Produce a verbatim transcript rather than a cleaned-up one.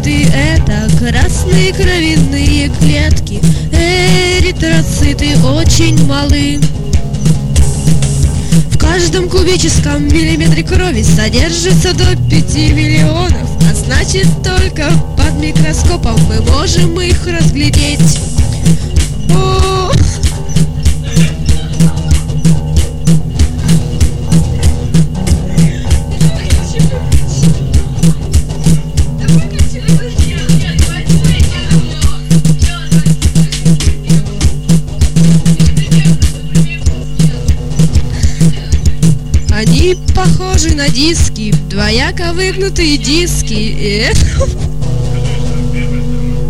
цветы — это красные кровяные клетки. Эритроциты очень малы. В каждом кубическом миллиметре крови содержится до пяти миллионов, а значит, только под микроскопом мы можем их разглядеть. О! Они похожи на диски, двояко выгнутые диски. И это